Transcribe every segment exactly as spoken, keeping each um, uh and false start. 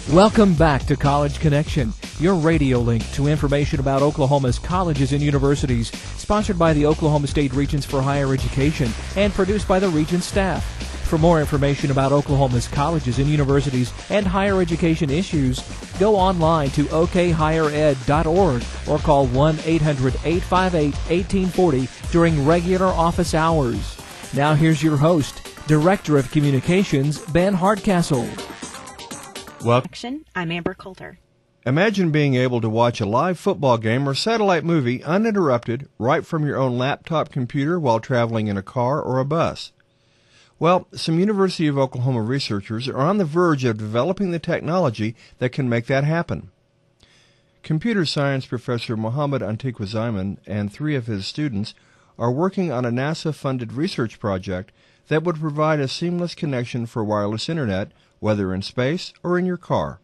Welcome back to College Connection, your radio link to information about Oklahoma's colleges and universities, sponsored by the Oklahoma State Regents for Higher Education and produced by the Regents staff. For more information about Oklahoma's colleges and universities and higher education issues, go online to o k higher ed dot org or call one eight hundred, eight five eight, one eight four zero during regular office hours. Now here's your host, Director of Communications, Ben Hardcastle. Well, I'm Amber Coulter. Imagine being able to watch a live football game or satellite movie uninterrupted right from your own laptop computer while traveling in a car or a bus. Well, some University of Oklahoma researchers are on the verge of developing the technology that can make that happen. Computer science professor Mohammed Antiquazaiman and three of his students are working on a NASA-funded research project that would provide a seamless connection for wireless internet, whether in space or in your car.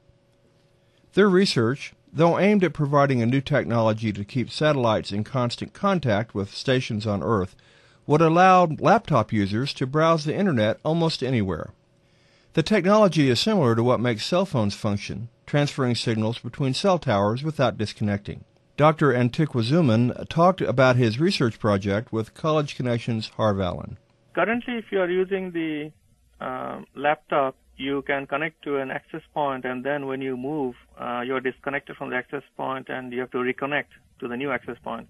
Their research, though aimed at providing a new technology to keep satellites in constant contact with stations on Earth, would allow laptop users to browse the internet almost anywhere. The technology is similar to what makes cell phones function, transferring signals between cell towers without disconnecting. Doctor Antiquazaiman talked about his research project with College Connection's Harv Allen. Currently, if you are using the uh, laptop, you can connect to an access point, and then when you move, uh, you're disconnected from the access point and you have to reconnect to the new access point.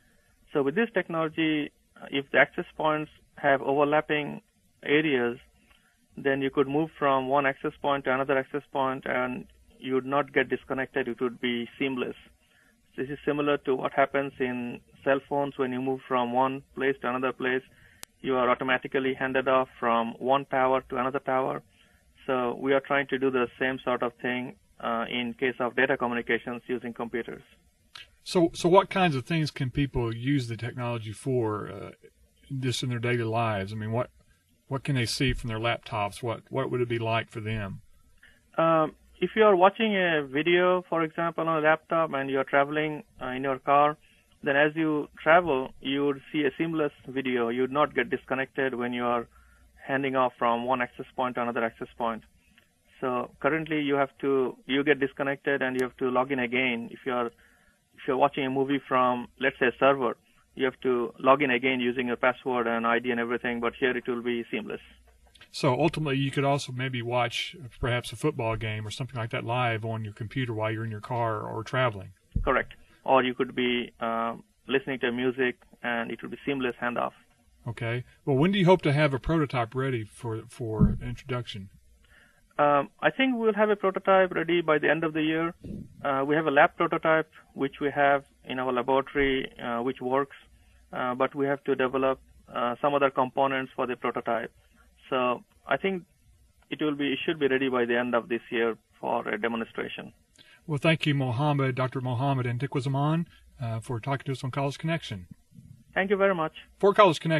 So with this technology, if the access points have overlapping areas, then you could move from one access point to another access point and you would not get disconnected. It would be seamless. This is similar to what happens in cell phones. When you move from one place to another place, you are automatically handed off from one tower to another tower. So we are trying to do the same sort of thing uh, in case of data communications using computers. So, so what kinds of things can people use the technology for, uh, just in their daily lives? I mean, what what can they see from their laptops? What what would it be like for them? Um, if you are watching a video, for example, on a laptop, and you are traveling uh, in your car, then as you travel, you would see a seamless video. You would not get disconnected when you are handing off from one access point to another access point. So currently, you have to you get disconnected and you have to log in again. If you are if you're watching a movie from, let's say, a server, you have to log in again using your password and I D and everything. But here it will be seamless. So ultimately, you could also maybe watch perhaps a football game or something like that live on your computer while you're in your car or traveling. Correct. Or you could be uh, listening to music, and it will be seamless handoff. Okay. Well, when do you hope to have a prototype ready for for introduction? Um, I think we'll have a prototype ready by the end of the year. Uh, we have a lab prototype which we have in our laboratory, uh, which works, uh, but we have to develop uh, some other components for the prototype. So I think it will be it should be ready by the end of this year for a demonstration. Well, thank you, Mohammed, Doctor Mohammed Antiquazaiman, uh, for talking to us on College Connection. Thank you very much. For College Connection.